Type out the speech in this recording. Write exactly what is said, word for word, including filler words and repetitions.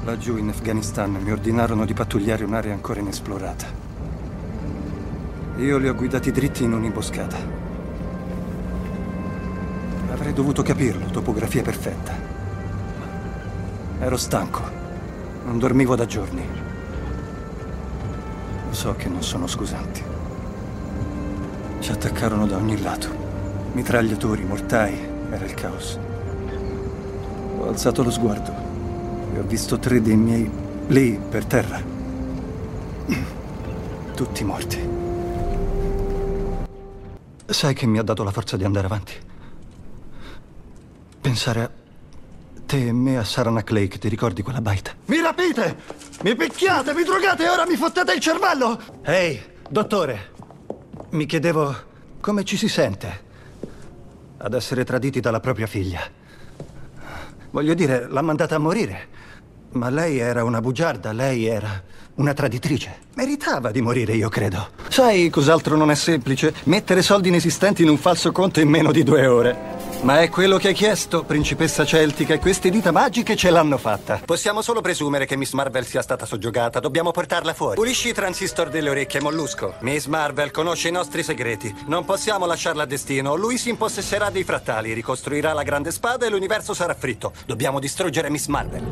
Laggiù in Afghanistan mi ordinarono di pattugliare un'area ancora inesplorata. Io li ho guidati dritti in un'imboscata. Avrei dovuto capirlo, topografia perfetta. Ero stanco. Non dormivo da giorni. Lo so che non sono scusanti. Ci attaccarono da ogni lato. Mitragliatori, mortai, era il caos. Ho alzato lo sguardo e ho visto tre dei miei lì per terra. Tutti morti. Sai che mi ha dato la forza di andare avanti? Pensare a te e me a Saranac Lake, ti ricordi quella baita? Mi rapite! Mi picchiate, mi drogate e ora mi fottete il cervello! Ehi, dottore, mi chiedevo come ci si sente ad essere traditi dalla propria figlia. Voglio dire, l'ha mandata a morire, ma lei era una bugiarda, lei era una traditrice. Meritava di morire, io credo. Sai cos'altro non è semplice? Mettere soldi inesistenti in un falso conto in meno di due ore. Ma è quello che hai chiesto, principessa celtica, e queste dita magiche ce l'hanno fatta. Possiamo solo presumere che Miss Marvel sia stata soggiogata. Dobbiamo portarla fuori. Pulisci i transistor delle orecchie, Mollusco. Miss Marvel conosce i nostri segreti. Non possiamo lasciarla a destino. Lui si impossesserà dei frattali, ricostruirà la grande spada e l'universo sarà fritto. Dobbiamo distruggere Miss Marvel.